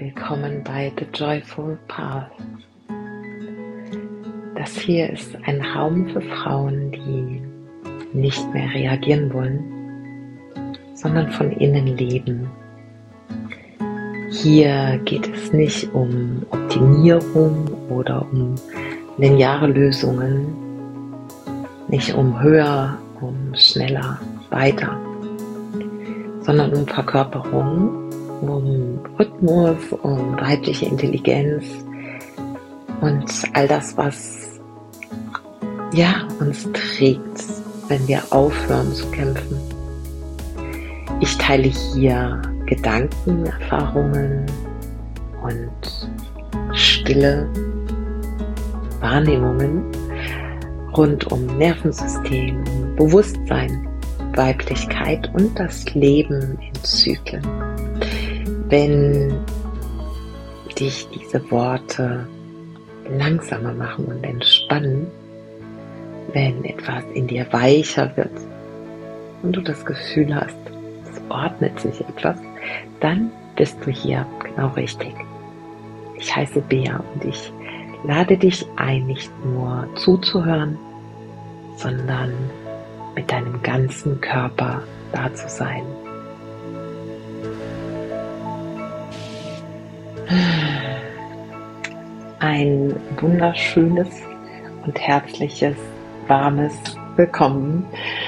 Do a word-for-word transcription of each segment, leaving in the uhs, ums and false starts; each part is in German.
Willkommen bei The Joyful Path. Das hier ist ein Raum für Frauen, die nicht mehr reagieren wollen, sondern von innen leben. Hier geht es nicht um Optimierung oder um lineare Lösungen, nicht um höher, um schneller, weiter, sondern um Verkörperung, um Rhythmus, um weibliche Intelligenz und all das, was ja, uns trägt, wenn wir aufhören zu kämpfen. Ich teile hier Gedanken, Erfahrungen und stille Wahrnehmungen rund um Nervensystem, Bewusstsein, Weiblichkeit und das Leben in Zyklen. Wenn dich diese Worte langsamer machen und entspannen, wenn etwas in dir weicher wird und du das Gefühl hast, es ordnet sich etwas, dann bist du hier genau richtig. Ich heiße Bea und ich lade dich ein, nicht nur zuzuhören, sondern mit deinem ganzen Körper da zu sein. Ein wunderschönes und herzliches, warmes Willkommen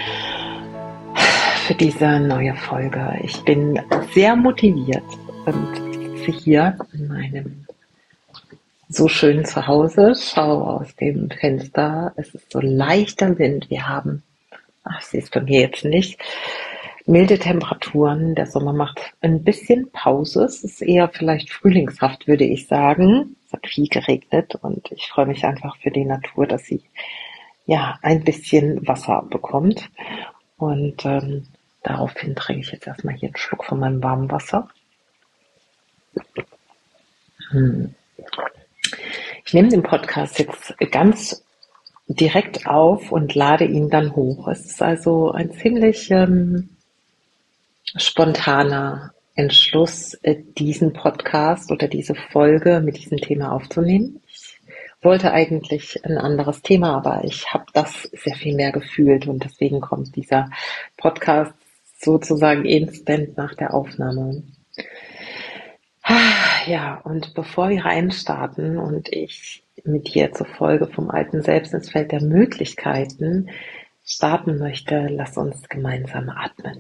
für diese neue Folge. Ich bin sehr motiviert und sitze hier in meinem so schönen Zuhause, schaue aus dem Fenster. Es ist so leichter Wind. Wir haben, ach, siehst du mir jetzt nicht, milde Temperaturen. Der Sommer macht ein bisschen Pause. Es ist eher vielleicht frühlingshaft, würde ich sagen. Es hat viel geregnet und ich freue mich einfach für die Natur, dass sie ja ein bisschen Wasser bekommt. Und ähm, daraufhin trinke ich jetzt erstmal hier einen Schluck von meinem warmen Wasser. Hm. Ich nehme den Podcast jetzt ganz direkt auf und lade ihn dann hoch. Es ist also ein ziemlich ähm, spontaner Entschluss, diesen Podcast oder diese Folge mit diesem Thema aufzunehmen. Ich wollte eigentlich ein anderes Thema, aber ich habe das sehr viel mehr gefühlt und deswegen kommt dieser Podcast sozusagen instant nach der Aufnahme. Ja, und bevor wir reinstarten und ich mit dir zur Folge vom alten Selbst ins Feld der Möglichkeiten starten möchte, lass uns gemeinsam atmen.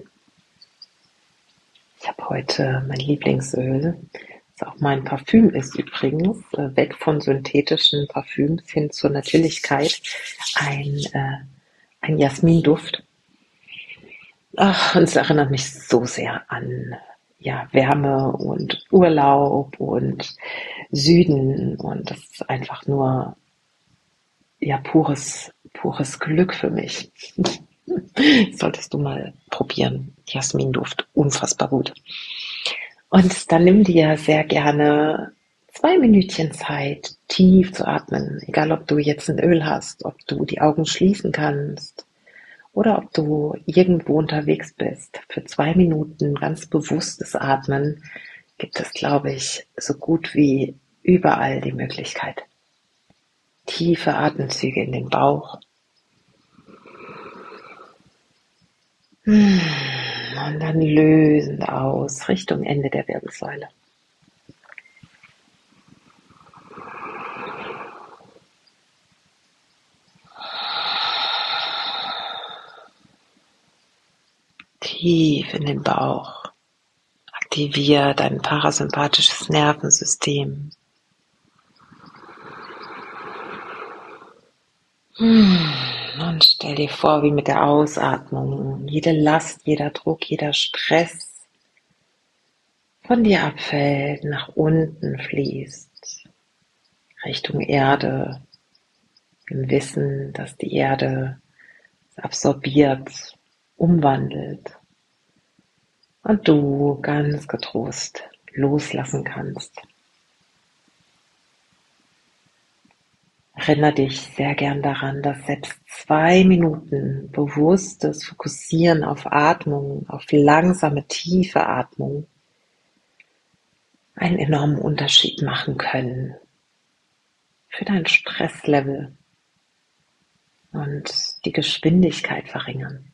Ich habe heute mein Lieblingsöl, das auch mein Parfüm ist übrigens, weg von synthetischen Parfüms hin zur Natürlichkeit, ein, äh, ein Jasminduft. Ach, und es erinnert mich so sehr an ja, Wärme und Urlaub und Süden und das ist einfach nur ja pures, pures Glück für mich. Solltest du mal probieren. Jasminduft, unfassbar gut. Und dann nimm dir sehr gerne zwei Minütchen Zeit, tief zu atmen. Egal, ob du jetzt ein Öl hast, ob du die Augen schließen kannst oder ob du irgendwo unterwegs bist. Für zwei Minuten ganz bewusstes Atmen gibt es, glaube ich, so gut wie überall die Möglichkeit. Tiefe Atemzüge in den Bauch. Und dann lösend aus Richtung Ende der Wirbelsäule. Tief in den Bauch. Aktiviere dein parasympathisches Nervensystem. Und stell dir vor, wie mit der Ausatmung jede Last, jeder Druck, jeder Stress von dir abfällt, nach unten fließt, Richtung Erde, im Wissen, dass die Erde es absorbiert, umwandelt und du ganz getrost loslassen kannst. Erinnere dich sehr gern daran, dass selbst zwei Minuten bewusstes Fokussieren auf Atmung, auf langsame, tiefe Atmung einen enormen Unterschied machen können für dein Stresslevel und die Geschwindigkeit verringern.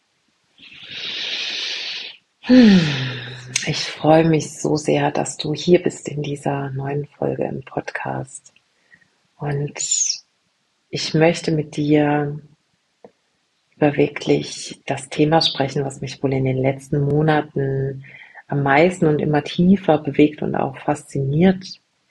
Hm. Ich freue mich so sehr, dass du hier bist in dieser neuen Folge im Podcast. Und ich möchte mit dir über wirklich das Thema sprechen, was mich wohl in den letzten Monaten am meisten und immer tiefer bewegt und auch fasziniert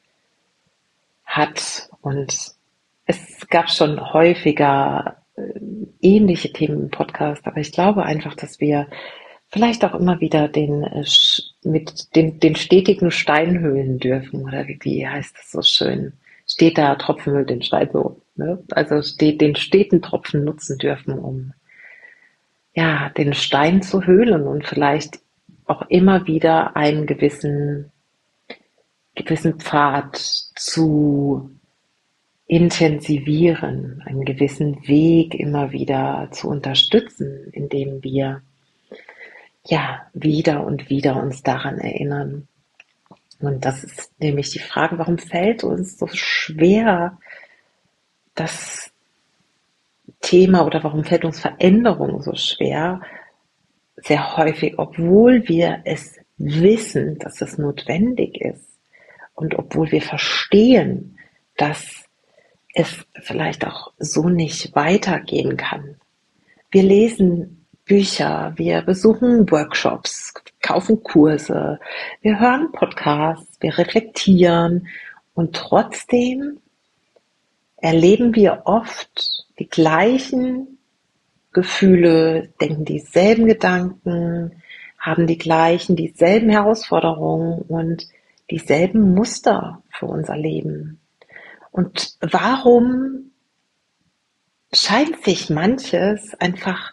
hat. Und es gab schon häufiger äh, ähnliche Themen im Podcast, aber ich glaube einfach, dass wir vielleicht auch immer wieder den äh, mit den, den stetigen Stein höhlen dürfen, oder wie, wie heißt das so schön? Steter Tropfen höhlt den Stein so, ne? Also steht den steten Tropfen nutzen dürfen, um ja den Stein zu höhlen und vielleicht auch immer wieder einen gewissen gewissen Pfad zu intensivieren, einen gewissen Weg immer wieder zu unterstützen, indem wir ja wieder und wieder uns daran erinnern. Und das ist nämlich die Frage, warum fällt uns so schwer das Thema oder warum fällt uns Veränderung so schwer? Sehr häufig, obwohl wir es wissen, dass es notwendig ist und obwohl wir verstehen, dass es vielleicht auch so nicht weitergehen kann. Wir lesen Bücher, wir besuchen Workshops, kaufen Kurse, wir hören Podcasts, wir reflektieren und trotzdem erleben wir oft die gleichen Gefühle, denken dieselben Gedanken, haben die gleichen, dieselben Herausforderungen und dieselben Muster für unser Leben. Und warum scheint sich manches einfach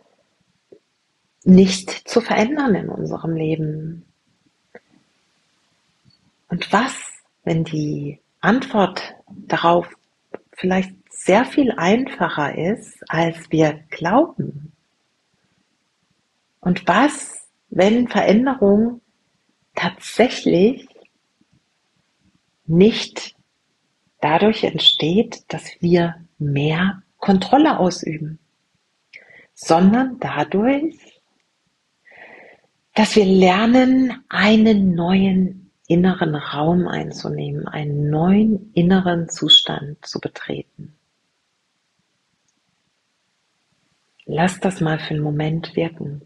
nicht zu verändern in unserem Leben? Und was, wenn die Antwort darauf vielleicht sehr viel einfacher ist, als wir glauben? Und was, wenn Veränderung tatsächlich nicht dadurch entsteht, dass wir mehr Kontrolle ausüben, sondern dadurch, dass wir lernen, einen neuen inneren Raum einzunehmen, einen neuen inneren Zustand zu betreten. Lass das mal für einen Moment wirken.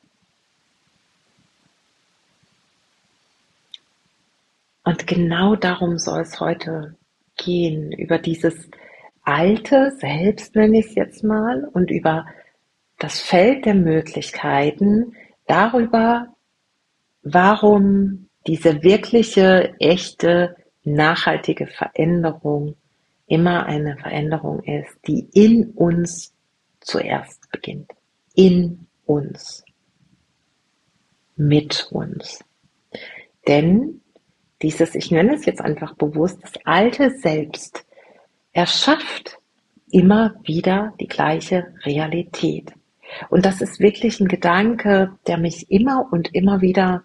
Und genau darum soll es heute gehen, über dieses alte Selbst, nenne ich es jetzt mal, und über das Feld der Möglichkeiten, darüber, warum diese wirkliche, echte, nachhaltige Veränderung immer eine Veränderung ist, die in uns zuerst beginnt. In uns. Mit uns. Denn dieses, ich nenne es jetzt einfach bewusst, das alte Selbst erschafft immer wieder die gleiche Realität. Und das ist wirklich ein Gedanke, der mich immer und immer wieder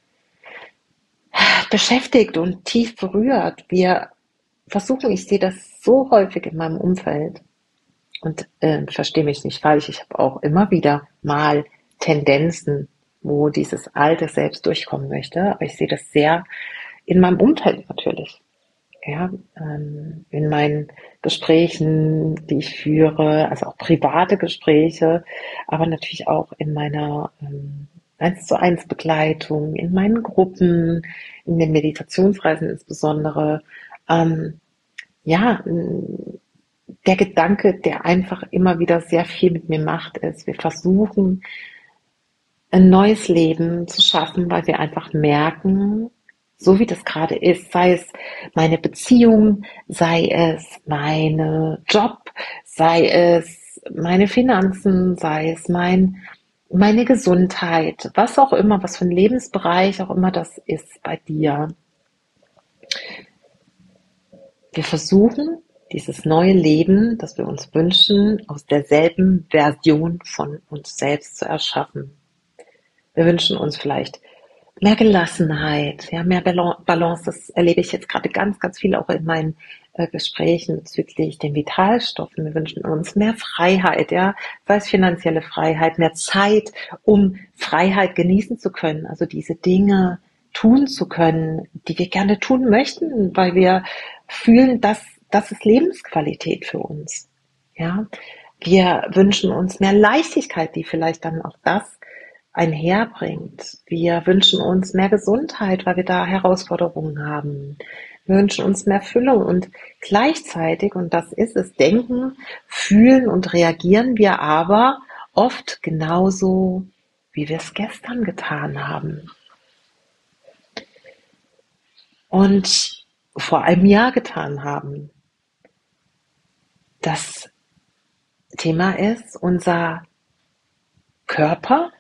beschäftigt und tief berührt. Wir versuchen, ich sehe das so häufig in meinem Umfeld und äh, verstehe mich nicht falsch, ich habe auch immer wieder mal Tendenzen, wo dieses alte Selbst durchkommen möchte, aber ich sehe das sehr in meinem Umfeld natürlich. Ja, ähm, in meinen Gesprächen, die ich führe, also auch private Gespräche, aber natürlich auch in meiner ähm, eins zu eins Begleitung, in meinen Gruppen, in den Meditationsreisen insbesondere. Ähm, ja, der Gedanke, der einfach immer wieder sehr viel mit mir macht, ist, wir versuchen, ein neues Leben zu schaffen, weil wir einfach merken, so wie das gerade ist, sei es meine Beziehung, sei es meine Job, sei es meine Finanzen, sei es mein, meine Gesundheit, was auch immer, was für ein Lebensbereich auch immer das ist bei dir. Wir versuchen, dieses neue Leben, das wir uns wünschen, aus derselben Version von uns selbst zu erschaffen. Wir wünschen uns vielleicht mehr Gelassenheit, ja, mehr Balance. Das erlebe ich jetzt gerade ganz, ganz viel auch in meinen äh, Gesprächen bezüglich den Vitalstoffen. Wir wünschen uns mehr Freiheit, ja, sei es finanzielle Freiheit, mehr Zeit, um Freiheit genießen zu können, also diese Dinge tun zu können, die wir gerne tun möchten, weil wir fühlen, dass das ist Lebensqualität für uns. Ja, wir wünschen uns mehr Leichtigkeit, die vielleicht dann auch das einherbringt. Wir wünschen uns mehr Gesundheit, weil wir da Herausforderungen haben. Wir wünschen uns mehr Füllung und gleichzeitig, und das ist es, denken, fühlen und reagieren wir aber oft genauso, wie wir es gestern getan haben. Und vor einem Jahr getan haben. Das Thema ist, unser Körper,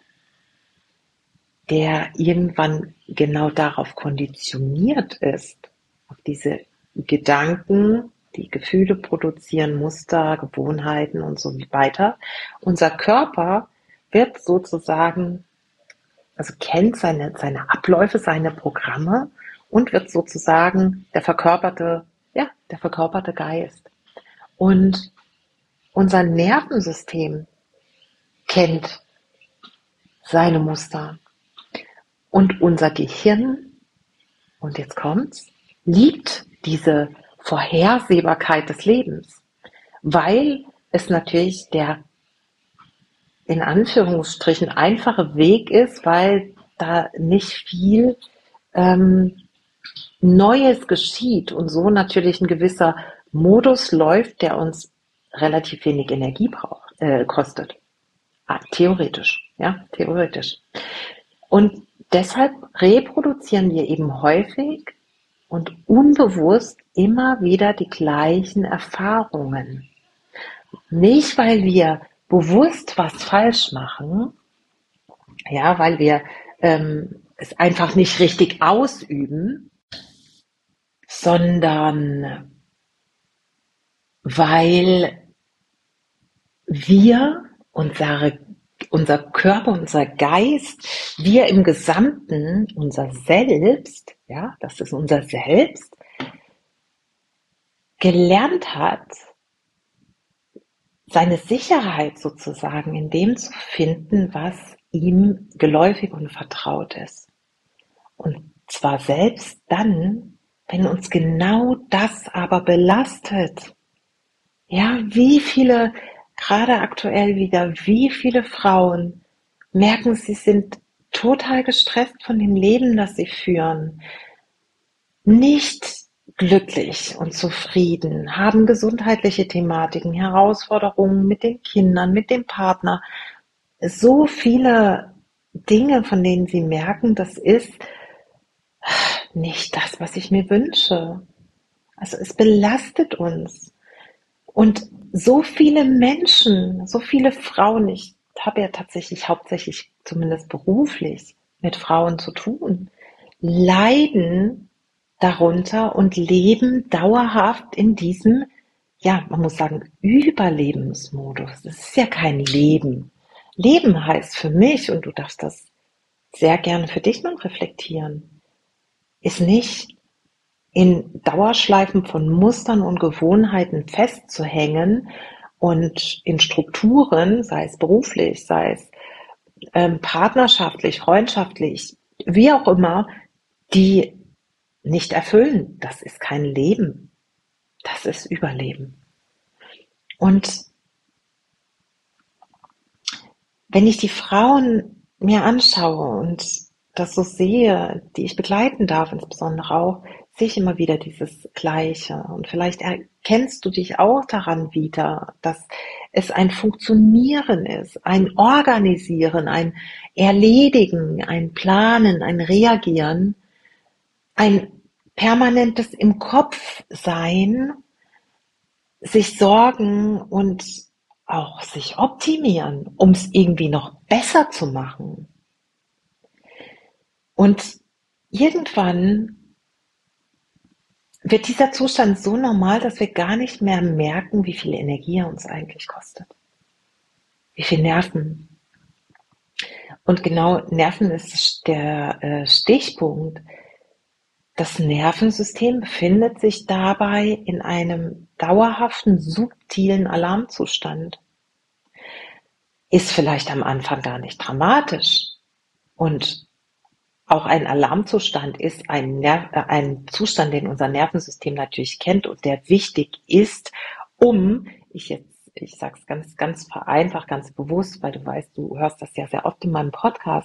der irgendwann genau darauf konditioniert ist, auf diese Gedanken, die Gefühle produzieren, Muster, Gewohnheiten und so weiter. Unser Körper wird sozusagen, also kennt seine, seine Abläufe, seine Programme und wird sozusagen der verkörperte, ja, der verkörperte Geist. Und unser Nervensystem kennt seine Muster. Und unser Gehirn, und jetzt kommt's, liebt diese Vorhersehbarkeit des Lebens, weil es natürlich der in Anführungsstrichen einfache Weg ist, weil da nicht viel ähm, Neues geschieht und so natürlich ein gewisser Modus läuft, der uns relativ wenig Energie braucht, äh, kostet. Ah, theoretisch, ja, theoretisch. Und deshalb reproduzieren wir eben häufig und unbewusst immer wieder die gleichen Erfahrungen. Nicht, weil wir bewusst was falsch machen, ja, weil wir ähm, es einfach nicht richtig ausüben, sondern weil wir, unsere, unser Körper, unser Geist, wir im Gesamten, unser Selbst, ja, das ist unser Selbst, gelernt hat, seine Sicherheit sozusagen in dem zu finden, was ihm geläufig und vertraut ist. Und zwar selbst dann, wenn uns genau das aber belastet. Ja, wie viele, gerade aktuell wieder, wie viele Frauen merken, sie sind total gestresst von dem Leben, das sie führen, nicht glücklich und zufrieden, haben gesundheitliche Thematiken, Herausforderungen mit den Kindern, mit dem Partner, so viele Dinge, von denen sie merken, das ist nicht das, was ich mir wünsche. Also es belastet uns. Und so viele Menschen, so viele Frauen, ich habe ja tatsächlich hauptsächlich, zumindest beruflich, mit Frauen zu tun, leiden darunter und leben dauerhaft in diesem, ja, man muss sagen, Überlebensmodus. Das ist ja kein Leben. Leben heißt für mich, und du darfst das sehr gerne für dich mal reflektieren, ist nicht in Dauerschleifen von Mustern und Gewohnheiten festzuhängen und in Strukturen, sei es beruflich, sei es ähm, partnerschaftlich, freundschaftlich, wie auch immer, die nicht erfüllen. Das ist kein Leben. Das ist Überleben. Und wenn ich die Frauen mir anschaue und das so sehe, die ich begleiten darf, insbesondere auch, sehe ich immer wieder dieses Gleiche. Und vielleicht erkennst du dich auch daran wieder, dass es ein Funktionieren ist, ein Organisieren, ein Erledigen, ein Planen, ein Reagieren, ein permanentes im Kopf sein, sich sorgen und auch sich optimieren, um es irgendwie noch besser zu machen. Und irgendwann wird dieser Zustand so normal, dass wir gar nicht mehr merken, wie viel Energie er uns eigentlich kostet. Wie viel Nerven. Und genau Nerven ist der äh, Stichpunkt. Das Nervensystem befindet sich dabei in einem dauerhaften, subtilen Alarmzustand. Ist vielleicht am Anfang gar nicht dramatisch. Und auch ein Alarmzustand ist ein, Ner- äh, ein Zustand, den unser Nervensystem natürlich kennt und der wichtig ist, um, ich jetzt, ich sage es ganz, ganz vereinfacht, ganz bewusst, weil du weißt, du hörst das ja sehr oft in meinem Podcast.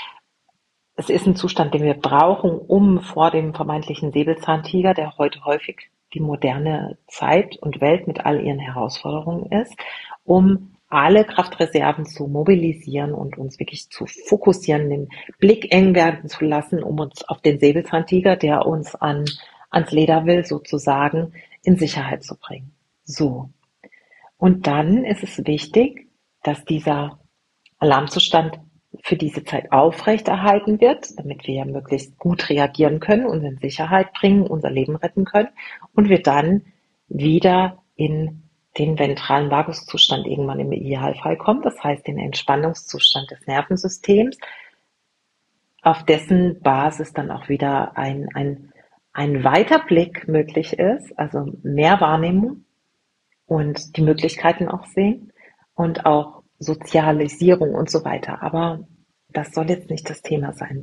Es ist ein Zustand, den wir brauchen, um vor dem vermeintlichen Säbelzahntiger, der heute häufig die moderne Zeit und Welt mit all ihren Herausforderungen ist, um alle Kraftreserven zu mobilisieren und uns wirklich zu fokussieren, den Blick eng werden zu lassen, um uns auf den Säbelzahntiger, der uns an, ans Leder will, sozusagen in Sicherheit zu bringen. So. Und dann ist es wichtig, dass dieser Alarmzustand für diese Zeit aufrechterhalten wird, damit wir ja möglichst gut reagieren können, uns in Sicherheit bringen, unser Leben retten können und wir dann wieder in den ventralen Vaguszustand irgendwann im Idealfall kommen, das heißt den Entspannungszustand des Nervensystems, auf dessen Basis dann auch wieder ein, ein, ein Weiterblick möglich ist, also mehr Wahrnehmung und die Möglichkeiten auch sehen und auch Sozialisierung und so weiter. Aber das soll jetzt nicht das Thema sein.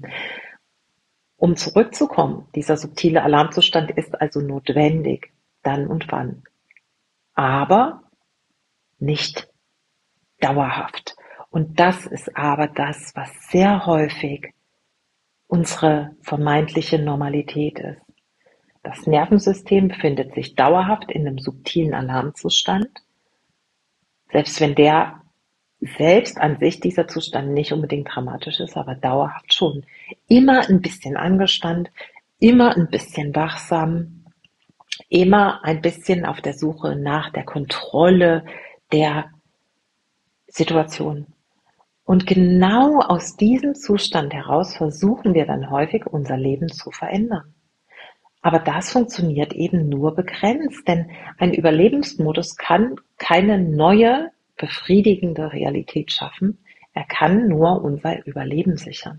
Um zurückzukommen, dieser subtile Alarmzustand ist also notwendig, dann und wann. Aber nicht dauerhaft. Und das ist aber das, was sehr häufig unsere vermeintliche Normalität ist. Das Nervensystem befindet sich dauerhaft in einem subtilen Alarmzustand, selbst wenn der selbst an sich dieser Zustand nicht unbedingt dramatisch ist, aber dauerhaft schon. Immer ein bisschen angespannt, immer ein bisschen wachsam, immer ein bisschen auf der Suche nach der Kontrolle der Situation. Und genau aus diesem Zustand heraus versuchen wir dann häufig, unser Leben zu verändern. Aber das funktioniert eben nur begrenzt, denn ein Überlebensmodus kann keine neue, befriedigende Realität schaffen. Er kann nur unser Überleben sichern.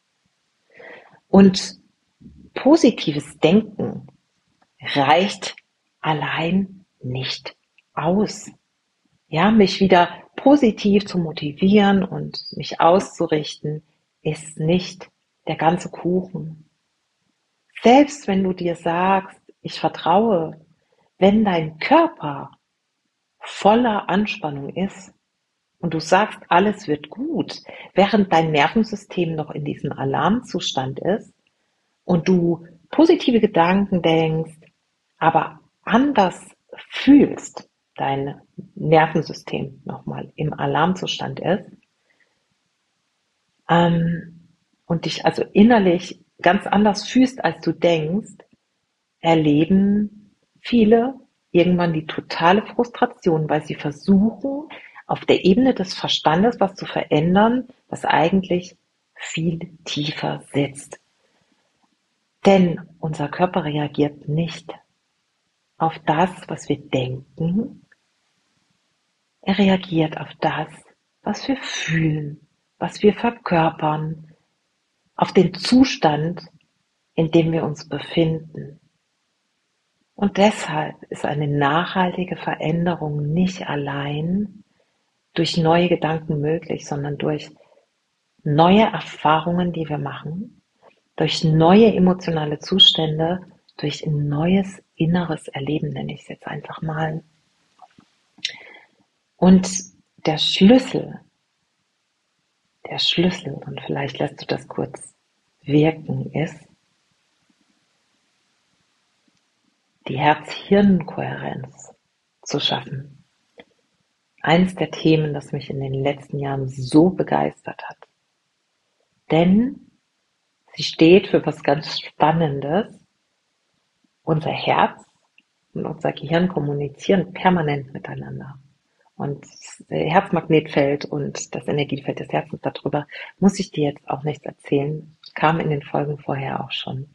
Und positives Denken reicht allein nicht aus. Ja, mich wieder positiv zu motivieren und mich auszurichten, ist nicht der ganze Kuchen. Selbst wenn du dir sagst, ich vertraue, wenn dein Körper voller Anspannung ist und du sagst, alles wird gut, während dein Nervensystem noch in diesem Alarmzustand ist und du positive Gedanken denkst, aber anders fühlst, dein Nervensystem nochmal im Alarmzustand ist, ähm, und dich also innerlich ganz anders fühlst, als du denkst, erleben viele irgendwann die totale Frustration, weil sie versuchen, auf der Ebene des Verstandes was zu verändern, was eigentlich viel tiefer sitzt. Denn unser Körper reagiert nicht auf das, was wir denken. Er reagiert auf das, was wir fühlen, was wir verkörpern, auf den Zustand, in dem wir uns befinden. Und deshalb ist eine nachhaltige Veränderung nicht allein durch neue Gedanken möglich, sondern durch neue Erfahrungen, die wir machen, durch neue emotionale Zustände, durch ein neues inneres Erleben, nenne ich es jetzt einfach mal. Und der Schlüssel, der Schlüssel, und vielleicht lässt du das kurz wirken, ist die Herz-Hirn-Kohärenz zu schaffen. Eins der Themen, das mich in den letzten Jahren so begeistert hat. Denn sie steht für was ganz Spannendes. Unser Herz und unser Gehirn kommunizieren permanent miteinander. Und das Herzmagnetfeld und das Energiefeld des Herzens, darüber muss ich dir jetzt auch nichts erzählen, kam in den Folgen vorher auch schon.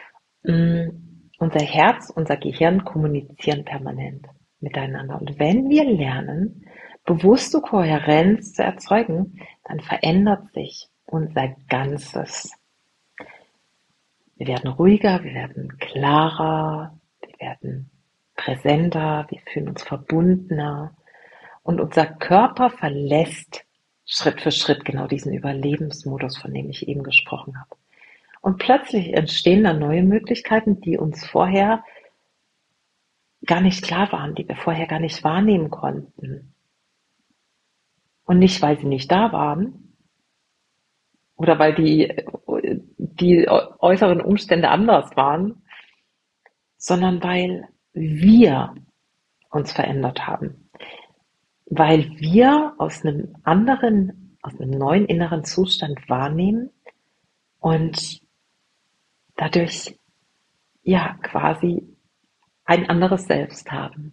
Unser Herz, unser Gehirn kommunizieren permanent miteinander. Und wenn wir lernen, bewusste Kohärenz zu erzeugen, dann verändert sich unser Ganzes. Wir werden ruhiger, wir werden klarer, wir werden präsenter, wir fühlen uns verbundener und unser Körper verlässt Schritt für Schritt genau diesen Überlebensmodus, von dem ich eben gesprochen habe. Und plötzlich entstehen dann neue Möglichkeiten, die uns vorher gar nicht klar waren, die wir vorher gar nicht wahrnehmen konnten. Und nicht, weil sie nicht da waren oder weil die, die äußeren Umstände anders waren, sondern weil wir uns verändert haben. Weil wir aus einem anderen, aus einem neuen inneren Zustand wahrnehmen und dadurch ja quasi ein anderes Selbst haben.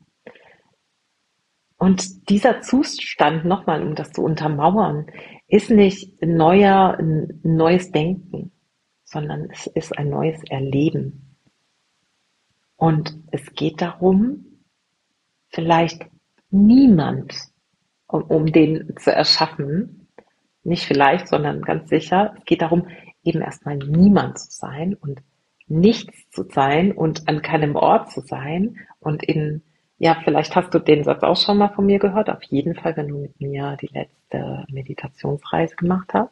Und dieser Zustand, nochmal, um das zu untermauern, ist nicht ein neuer, ein neues Denken, sondern es ist ein neues Erleben. Und es geht darum, vielleicht niemand, um, um den zu erschaffen, nicht vielleicht, sondern ganz sicher, es geht darum, eben erstmal niemand zu sein und nichts zu sein und an keinem Ort zu sein und in, ja, vielleicht hast du den Satz auch schon mal von mir gehört, auf jeden Fall, wenn du mit mir die letzte Meditationsreise gemacht hast.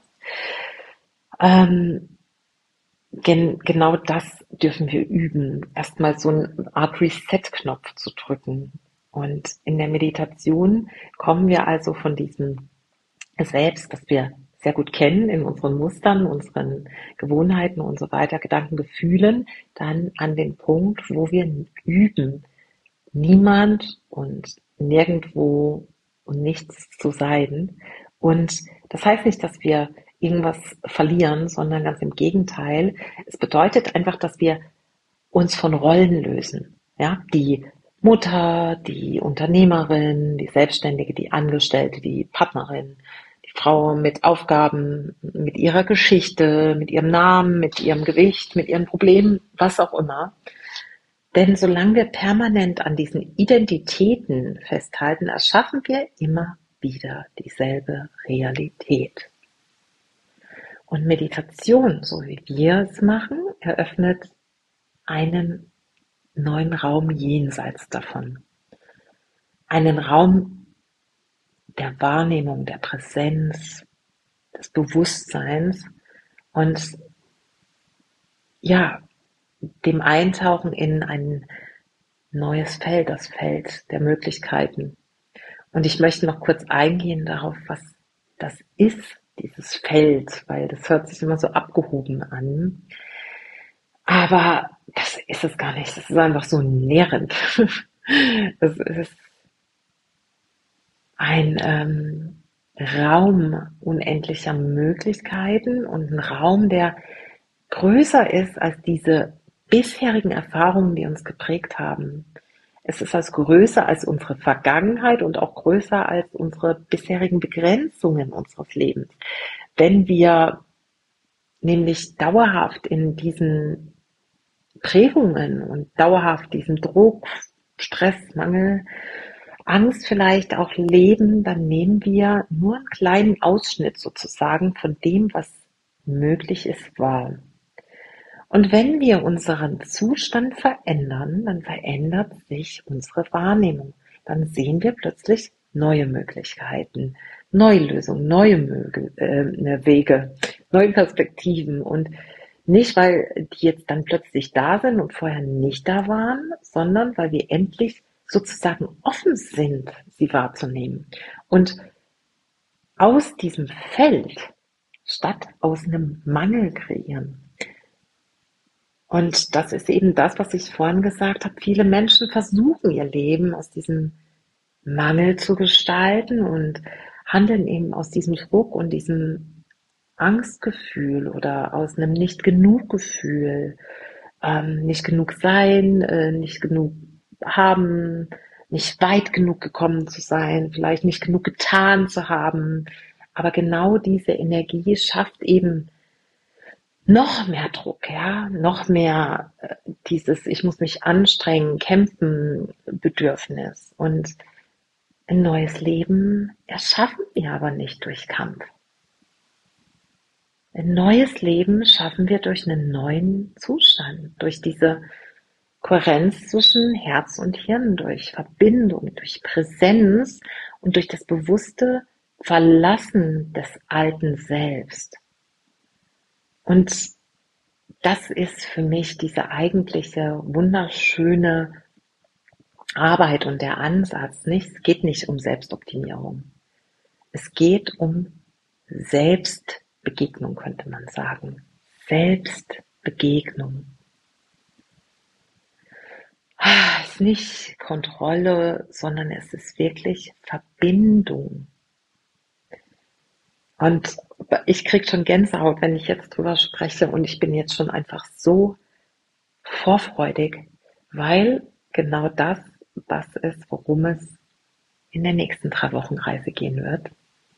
Ähm, gen, genau das dürfen wir üben, erstmal so eine Art Reset-Knopf zu drücken. Und in der Meditation kommen wir also von diesem Selbst, das wir sehr gut kennen, in unseren Mustern, unseren Gewohnheiten und so weiter, Gedanken, Gefühlen, dann an den Punkt, wo wir üben, niemand und nirgendwo und nichts zu sein. Und das heißt nicht, dass wir irgendwas verlieren, sondern ganz im Gegenteil. Es bedeutet einfach, dass wir uns von Rollen lösen. Ja, die Mutter, die Unternehmerin, die Selbstständige, die Angestellte, die Partnerin, die Frau mit Aufgaben, mit ihrer Geschichte, mit ihrem Namen, mit ihrem Gewicht, mit ihren Problemen, was auch immer. Denn solange wir permanent an diesen Identitäten festhalten, erschaffen wir immer wieder dieselbe Realität. Und Meditation, so wie wir es machen, eröffnet einen neuen Raum jenseits davon. Einen Raum der Wahrnehmung, der Präsenz, des Bewusstseins und ja, dem Eintauchen in ein neues Feld, das Feld der Möglichkeiten. Und ich möchte noch kurz eingehen darauf, was das ist, dieses Feld, weil das hört sich immer so abgehoben an. Aber das ist es gar nicht. Das ist einfach so nährend. Das ist ein ähm, Raum unendlicher Möglichkeiten und ein Raum, der größer ist als diese bisherigen Erfahrungen, die uns geprägt haben. Es ist also größer als unsere Vergangenheit und auch größer als unsere bisherigen Begrenzungen unseres Lebens. Wenn wir nämlich dauerhaft in diesen Prägungen und dauerhaft diesen Druck, Stress, Mangel, Angst vielleicht auch leben, dann nehmen wir nur einen kleinen Ausschnitt sozusagen von dem, was möglich ist, wahr. Und wenn wir unseren Zustand verändern, dann verändert sich unsere Wahrnehmung. Dann sehen wir plötzlich neue Möglichkeiten, neue Lösungen, neue Möge, äh, Wege, neue Perspektiven. Und nicht, weil die jetzt dann plötzlich da sind und vorher nicht da waren, sondern weil wir endlich sozusagen offen sind, sie wahrzunehmen. Und aus diesem Feld, statt aus einem Mangel kreieren. Und das ist eben das, was ich vorhin gesagt habe. Viele Menschen versuchen ihr Leben aus diesem Mangel zu gestalten und handeln eben aus diesem Druck und diesem Angstgefühl oder aus einem Nicht-Genug-Gefühl. Ähm, nicht genug sein, äh, nicht genug haben, nicht weit genug gekommen zu sein, vielleicht nicht genug getan zu haben. Aber genau diese Energie schafft eben noch mehr Druck, ja, noch mehr äh, dieses ich muss mich anstrengen, kämpfen Bedürfnis. Und ein neues Leben erschaffen wir aber nicht durch Kampf. Ein neues Leben schaffen wir durch einen neuen Zustand, durch diese Kohärenz zwischen Herz und Hirn, durch Verbindung, durch Präsenz und durch das bewusste Verlassen des alten Selbst. Und das ist für mich diese eigentliche wunderschöne Arbeit und der Ansatz. Nicht, es geht nicht um Selbstoptimierung. Es geht um Selbstbegegnung, könnte man sagen. Selbstbegegnung. Es ist nicht Kontrolle, sondern es ist wirklich Verbindung. Und ich kriege schon Gänsehaut, wenn ich jetzt drüber spreche, und ich bin jetzt schon einfach so vorfreudig, weil genau das das ist, worum es in der nächsten drei Wochen Reise gehen wird.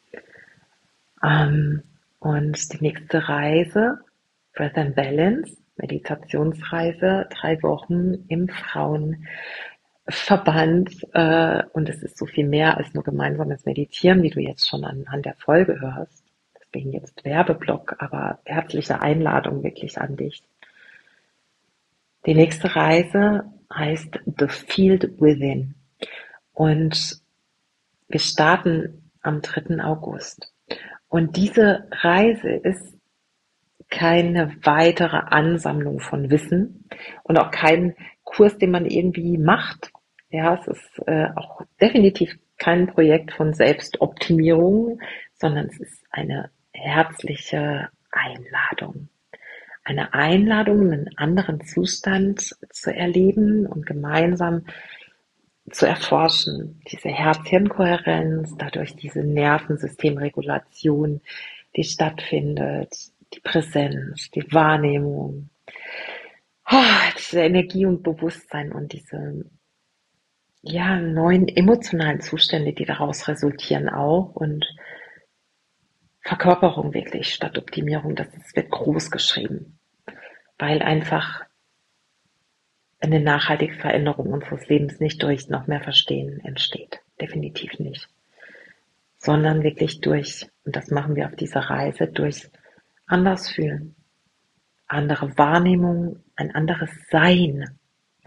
Ähm, und die nächste Reise, Breath and Balance, Meditationsreise, drei Wochen im Frauenverband. Äh, und es ist so viel mehr als nur gemeinsames Meditieren, wie du jetzt schon anhand der Folge hörst. Deswegen jetzt Werbeblock, aber herzliche Einladung wirklich an dich. Die nächste Reise heißt The Field Within. Und wir starten am dritten August. Und diese Reise ist keine weitere Ansammlung von Wissen und auch kein Kurs, den man irgendwie macht. Ja, es ist äh, auch definitiv kein Projekt von Selbstoptimierung, sondern es ist eine herzliche Einladung. Eine Einladung, einen anderen Zustand zu erleben und gemeinsam zu erforschen. Diese Herz-Hirn-Kohärenz, dadurch diese Nervensystemregulation, die stattfindet, die Präsenz, die Wahrnehmung, oh, diese Energie und Bewusstsein und diese ja, neuen emotionalen Zustände, die daraus resultieren auch, und Verkörperung wirklich statt Optimierung, das wird groß geschrieben, weil einfach eine nachhaltige Veränderung unseres Lebens nicht durch noch mehr Verstehen entsteht. Definitiv nicht. Sondern wirklich durch, und das machen wir auf dieser Reise, durch anders fühlen, andere Wahrnehmung, ein anderes Sein.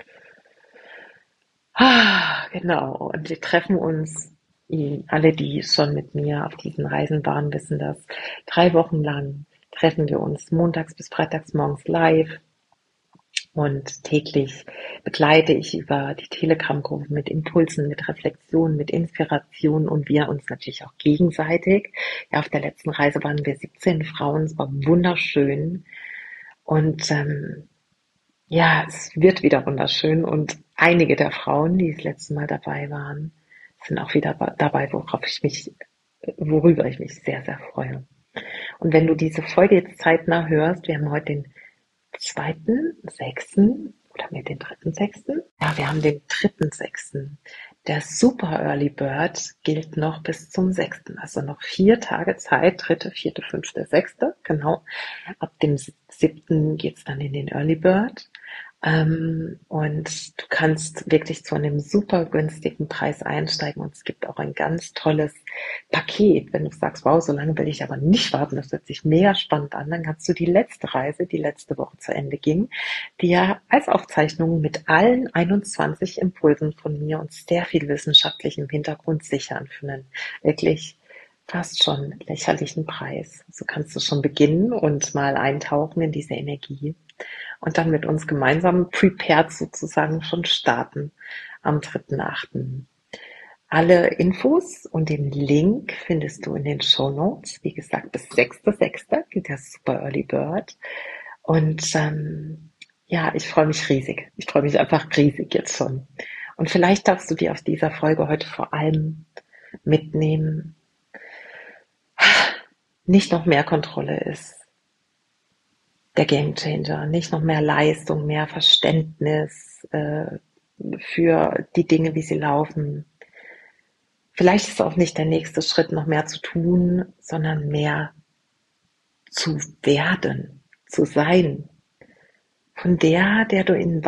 Ah, genau. Und wir treffen uns, alle, die schon mit mir auf diesen Reisen waren, wissen das, drei Wochen lang treffen wir uns montags bis freitags morgens live. Und täglich begleite ich über die Telegram-Gruppe mit Impulsen, mit Reflexionen, mit Inspiration und wir uns natürlich auch gegenseitig. Ja, auf der letzten Reise waren wir siebzehn Frauen, es war wunderschön. Und ähm, ja, es wird wieder wunderschön. Und einige der Frauen, die das letzte Mal dabei waren, sind auch wieder dabei, worauf ich mich, worüber ich mich sehr, sehr freue. Und wenn du diese Folge jetzt zeitnah hörst, wir haben heute den zweiten, sechsten oder mit den dritten, sechsten? Ja, wir haben den dritten, sechsten. Der Super Early Bird gilt noch bis zum sechsten. Also noch vier Tage Zeit, dritte, vierte, fünfte, sechste, genau. Ab dem siebten geht's dann in den Early Bird. Ähm, und du kannst wirklich zu einem super günstigen Preis einsteigen, und es gibt auch ein ganz tolles Paket. Wenn du sagst, wow, so lange will ich aber nicht warten, das hört sich mega spannend an, dann kannst du die letzte Reise, die letzte Woche zu Ende ging, die ja als Aufzeichnung mit allen einundzwanzig Impulsen von mir und sehr viel wissenschaftlichem Hintergrund sichern für einen wirklich fast schon lächerlichen Preis. So kannst du schon beginnen und mal eintauchen in diese Energie und dann mit uns gemeinsam prepared sozusagen schon starten am dritten achten Alle Infos und den Link findest du in den Shownotes. Wie gesagt, bis sechster sechster geht der Super Early Bird. Und ähm, ja, ich freue mich riesig. Ich freue mich einfach riesig jetzt schon. Und vielleicht darfst du dir aus dieser Folge heute vor allem mitnehmen, nicht noch mehr Kontrolle ist der Gamechanger, nicht noch mehr Leistung, mehr Verständnis äh, für die Dinge, wie sie laufen. Vielleicht ist auch nicht der nächste Schritt, noch mehr zu tun, sondern mehr zu werden, zu sein. Von der, der du in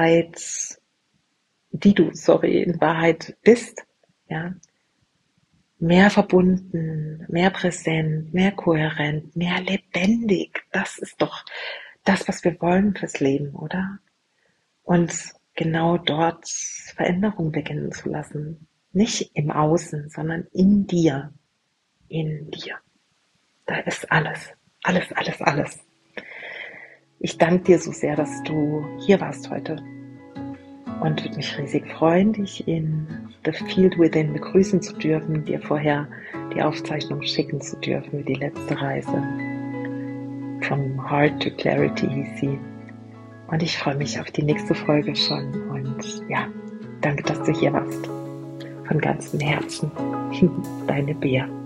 Wahrheit, die du, sorry, in Wahrheit bist, ja. mehr verbunden, mehr präsent, mehr kohärent, mehr lebendig. Das ist doch das, was wir wollen fürs Leben, oder? Und genau dort Veränderung beginnen zu lassen. Nicht im Außen, sondern in dir. In dir. Da ist alles. Alles, alles, alles. Ich danke dir so sehr, dass du hier warst heute. Und würde mich riesig freuen, dich in The Field Within begrüßen zu dürfen, dir vorher die Aufzeichnung schicken zu dürfen für die letzte Reise. From Heart to Clarity hieß sie. Und ich freue mich auf die nächste Folge schon. Und ja, danke, dass du hier warst. Von ganzem Herzen. Deine Bea.